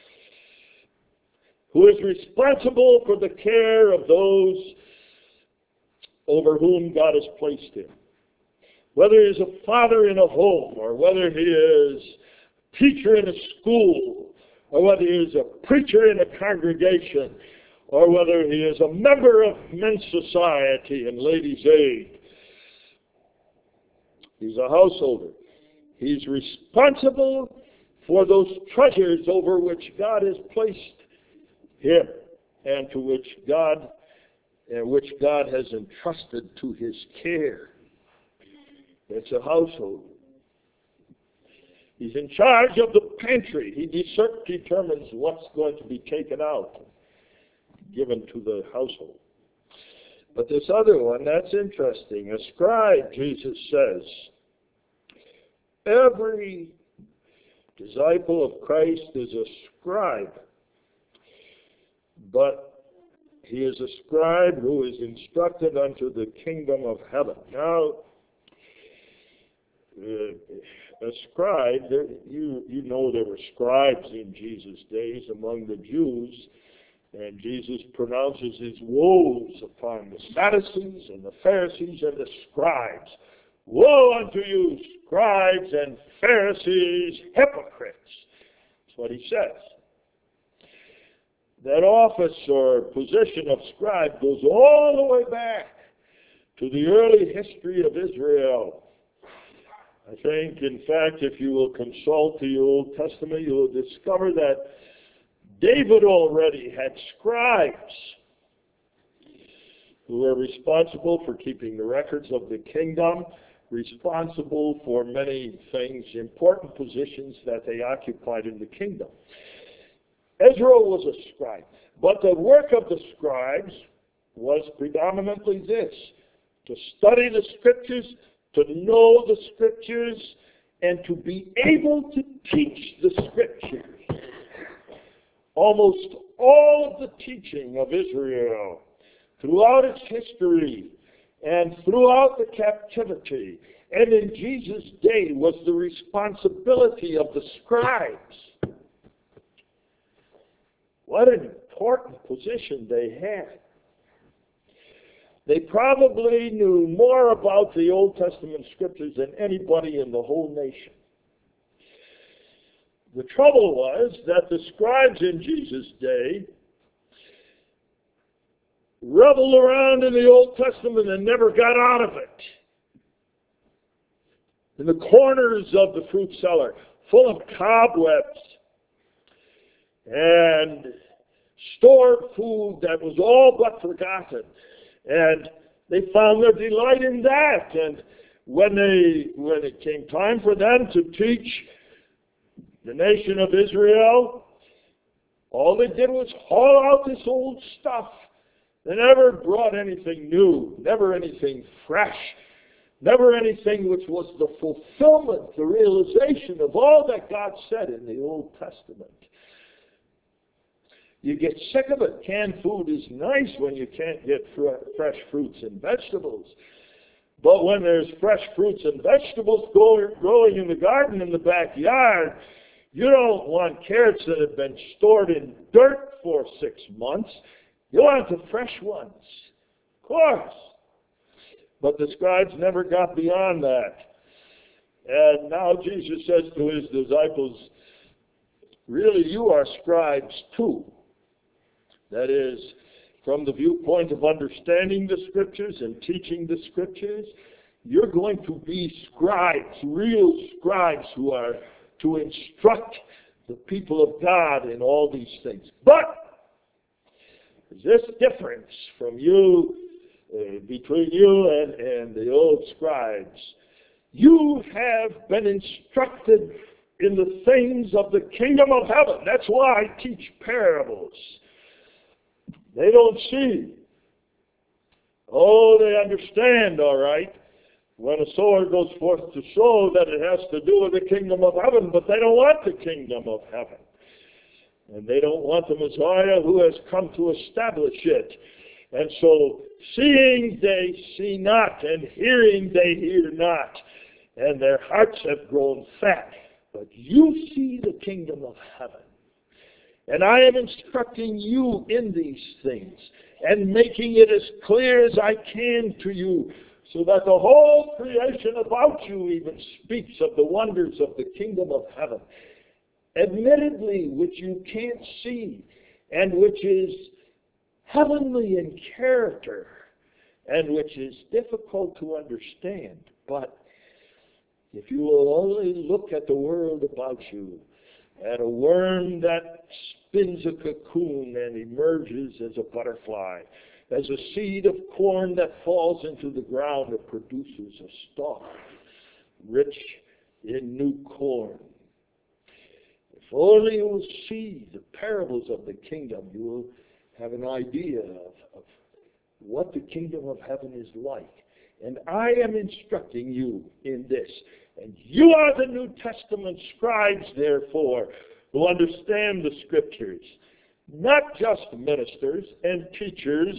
[SPEAKER 1] who is responsible for the care of those over whom God has placed him. Whether he is a father in a home, or whether he is a teacher in a school, or whether he is a preacher in a congregation, or whether he is a member of men's society and ladies' aid. He's a householder. He's responsible for those treasures over which God has placed him, and to which God, and which God has entrusted to his care. It's a household. He's in charge of the pantry. He de- determines what's going to be taken out, given to the household. But this other one, that's interesting. A scribe, Jesus says. Every disciple of Christ is a scribe. But he is a scribe who is instructed unto the kingdom of heaven. Now, uh, a scribe, there, you, you know there were scribes in Jesus' days among the Jews, and Jesus pronounces his woes upon the Sadducees and the Pharisees and the scribes. Woe unto you, scribes and Pharisees, hypocrites! That's what he says. That office or position of scribe goes all the way back to the early history of Israel. I think, in fact, if you will consult the Old Testament, you will discover that David already had scribes who were responsible for keeping the records of the kingdom, responsible for many things, important positions that they occupied in the kingdom. Ezra was a scribe, but the work of the scribes was predominantly this: to study the Scriptures, to know the Scriptures, and to be able to teach the Scriptures. Almost all of the teaching of Israel throughout its history and throughout the captivity and in Jesus' day was the responsibility of the scribes. What an important position they had. They probably knew more about the Old Testament Scriptures than anybody in the whole nation. The trouble was that the scribes in Jesus' day reveled around in the Old Testament and never got out of it. In the corners of the fruit cellar, full of cobwebs, and stored food that was all but forgotten. And they found their delight in that. And when they when it came time for them to teach the nation of Israel, all they did was haul out this old stuff. They never brought anything new, never anything fresh, never anything which was the fulfillment, the realization of all that God said in the Old Testament. You get sick of it. Canned food is nice when you can't get fr- fresh fruits and vegetables. But when there's fresh fruits and vegetables growing in the garden in the backyard, you don't want carrots that have been stored in dirt for six months. You want the fresh ones. Of course. But the scribes never got beyond that. And now Jesus says to his disciples, really, you are scribes too. That is, from the viewpoint of understanding the Scriptures and teaching the Scriptures, you're going to be scribes, real scribes who are to instruct the people of God in all these things. But there's this difference from you, uh, between you and, and the old scribes. You have been instructed in the things of the kingdom of heaven. That's why I teach parables. They don't see. Oh, they understand, all right, when a sower goes forth to sow that it has to do with the kingdom of heaven, but they don't want the kingdom of heaven. And they don't want the Messiah who has come to establish it. And so, seeing they see not, and hearing they hear not, and their hearts have grown fat. But you see the kingdom of heaven. And I am instructing you in these things and making it as clear as I can to you so that the whole creation about you even speaks of the wonders of the kingdom of heaven. Admittedly, which you can't see and which is heavenly in character and which is difficult to understand. But if you will only look at the world about you, at a worm that spins a cocoon and emerges as a butterfly, as a seed of corn that falls into the ground and produces a stalk rich in new corn. If only you will see the parables of the kingdom, you will have an idea of, of what the kingdom of heaven is like. And I am instructing you in this. And you are the New Testament scribes, therefore, who understand the Scriptures. Not just ministers and teachers,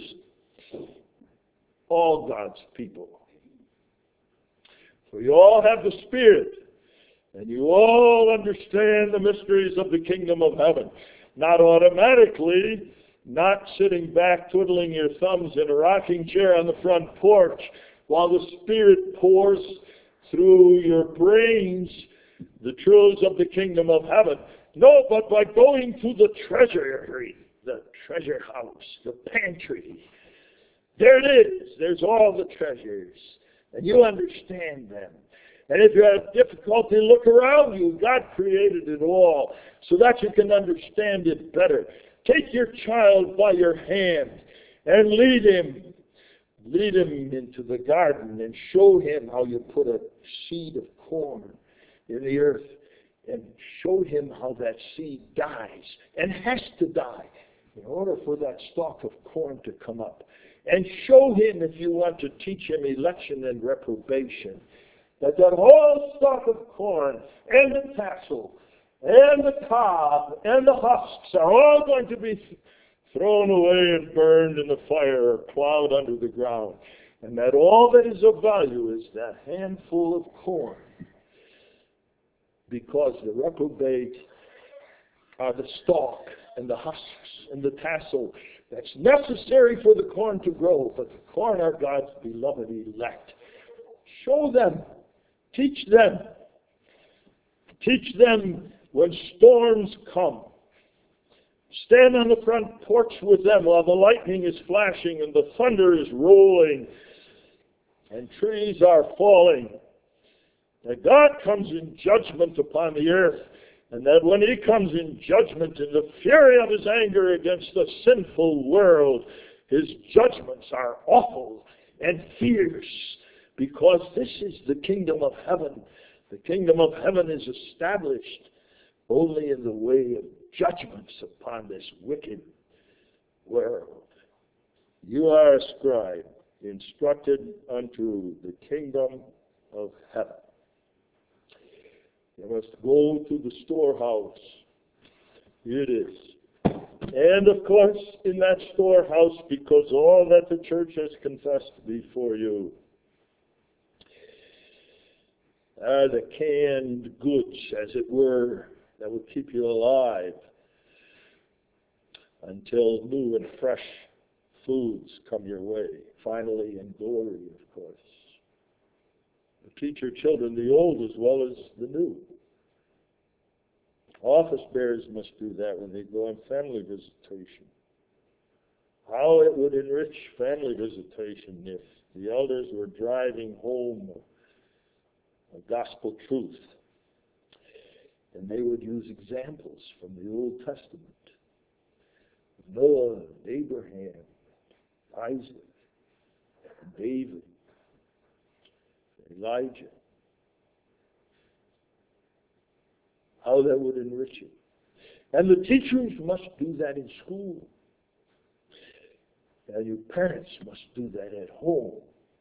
[SPEAKER 1] all God's people. For you all have the Spirit, and you all understand the mysteries of the kingdom of heaven. Not automatically, not sitting back twiddling your thumbs in a rocking chair on the front porch while the Spirit pours through your brains the truths of the kingdom of heaven. No, but by going to the treasury, the treasure house, the pantry. There it is. There's all the treasures. And you understand them. And if you have difficulty, look around you. God created it all so that you can understand it better. Take your child by your hand and lead him. Lead him into the garden and show him how you put a seed of corn in the earth and show him how that seed dies and has to die in order for that stalk of corn to come up. And show him, if you want to teach him election and reprobation, that that whole stalk of corn and the tassel and the cob and the husks are all going to be thrown away and burned in the fire or plowed under the ground. And that all that is of value is that handful of corn. Because the reprobate are the stalk and the husks and the tassel that's necessary for the corn to grow. But the corn are God's beloved elect. Show them. Teach them. Teach them when storms come. Stand on the front porch with them while the lightning is flashing and the thunder is rolling and trees are falling. That God comes in judgment upon the earth, and that when he comes in judgment in the fury of his anger against the sinful world, his judgments are awful and fierce, because this is the kingdom of heaven. The kingdom of heaven is established only in the way of judgments upon this wicked world. You are a scribe, instructed unto the kingdom of heaven. You must go to the storehouse. Here it is. And of course, in that storehouse, because all that the church has confessed before you are the canned goods, as it were, that will keep you alive until new and fresh foods come your way, finally in glory, of course. Teach your children the old as well as the new. Office bearers must do that when they go on family visitation. How it would enrich family visitation if the elders were driving home a gospel truth, and they would use examples from the Old Testament. Noah, Abraham, Isaac, David, Elijah. How that would enrich you. And the teachers must do that in school. And your parents must do that at home.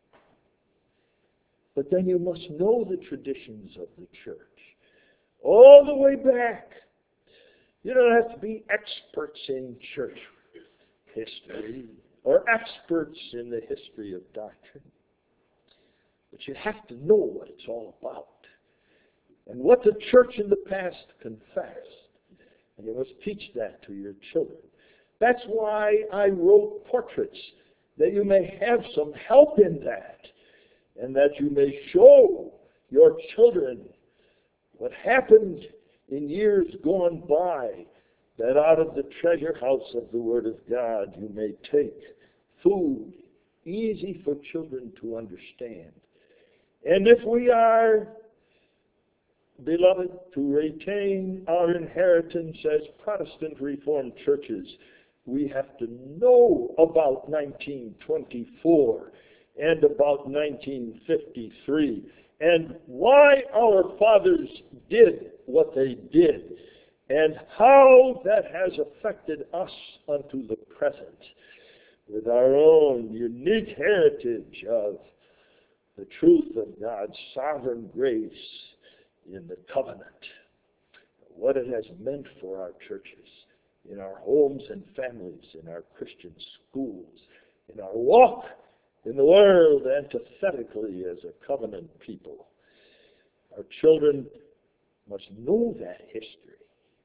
[SPEAKER 1] But then you must know the traditions of the church. All the way back. You don't have to be experts in church history or experts in the history of doctrine. But you have to know what it's all about and what the church in the past confessed. And you must teach that to your children. That's why I wrote portraits, that you may have some help in that, and that you may show your children what happened in years gone by, that out of the treasure house of the Word of God you may take food easy for children to understand. And if we are, beloved, to retain our inheritance as Protestant Reformed churches, we have to know about nineteen twenty-four and about nineteen fifty-three and why our fathers did what they did and how that has affected us unto the present with our own unique heritage of the truth of God's sovereign grace in the covenant, what it has meant for our churches, in our homes and families, in our Christian schools, in our walk in the world antithetically as a covenant people. Our children must know that history.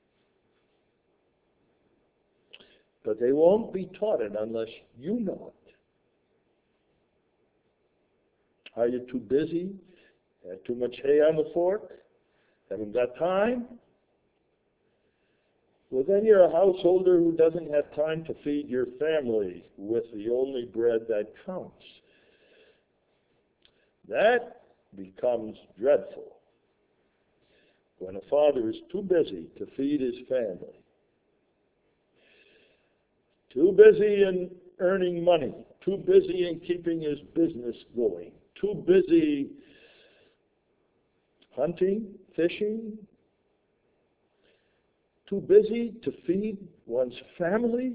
[SPEAKER 1] But they won't be taught it unless you know it. Are you too busy? Have too much hay on the fork? Haven't got time? Well, then you're a householder who doesn't have time to feed your family with the only bread that counts. That becomes dreadful when a father is too busy to feed his family, too busy in earning money, too busy in keeping his business going, too busy hunting, fishing, too busy to feed one's family.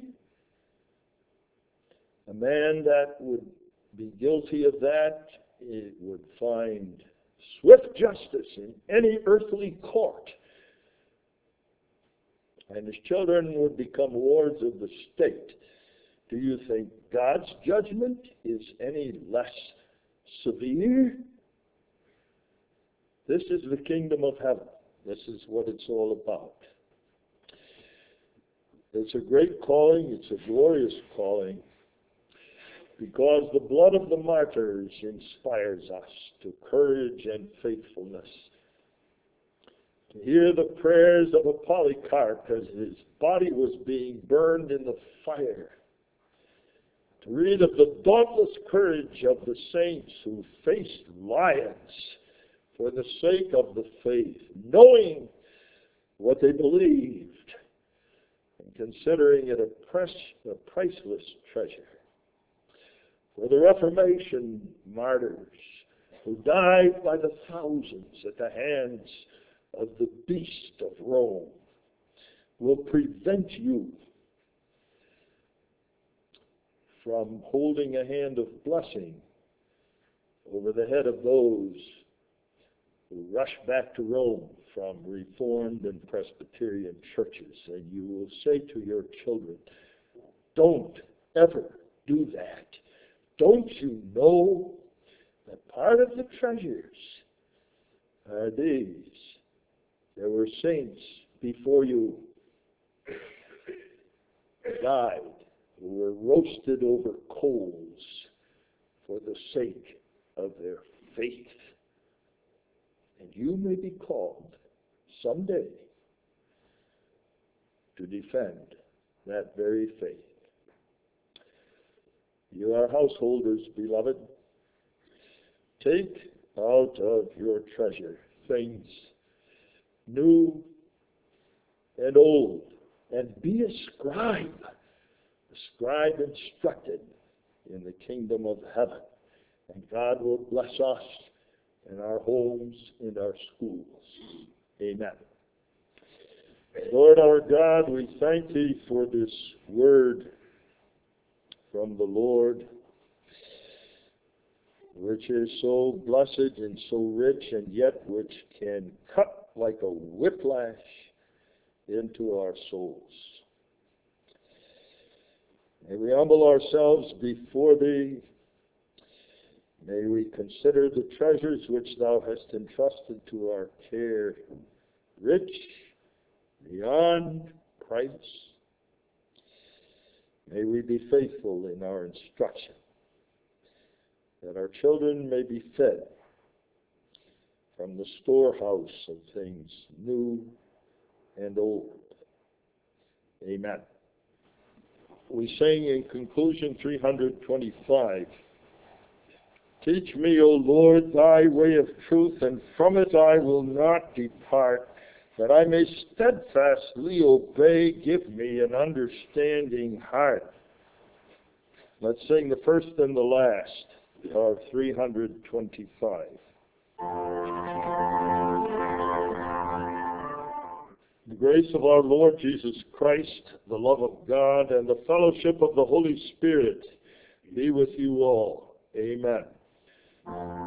[SPEAKER 1] A man that would be guilty of that, it would find swift justice in any earthly court. And his children would become wards of the state. Do you think God's judgment is any less severe? This is the kingdom of heaven. This is what it's all about. It's a great calling. It's a glorious calling, because the blood of the martyrs inspires us to courage and faithfulness, to hear the prayers of a Polycarp as his body was being burned in the fire, to read of the dauntless courage of the saints who faced lions for the sake of the faith, knowing what they believed and considering it a, precious, a priceless treasure. For the Reformation martyrs who died by the thousands at the hands of the beast of Rome will prevent you from holding a hand of blessing over the head of those who rush back to Rome from Reformed and Presbyterian churches. And you will say to your children, don't ever do that. Don't you know that part of the treasures are these? There were saints before you died who were roasted over coals for the sake of their faith. And you may be called someday to defend that very faith. You are householders, beloved. Take out of your treasure things new and old, and be a scribe, a scribe instructed in the kingdom of heaven. And God will bless us in our homes, in our schools. Amen. Lord our God, we thank Thee for this word from the Lord, which is so blessed and so rich, and yet which can cut like a whiplash into our souls. May we humble ourselves before Thee. May we consider the treasures which Thou hast entrusted to our care, rich beyond price. May we be faithful in our instruction, that our children may be fed from the storehouse of things new and old. Amen. We sing in conclusion three hundred twenty-five, teach me, O Lord, Thy way of truth, and from it I will not depart, that I may steadfastly obey. Give me an understanding heart. Let's sing the first and the last of three hundred twenty-five. The grace of our Lord Jesus Christ, the love of God, and the fellowship of the Holy Spirit be with you all. Amen.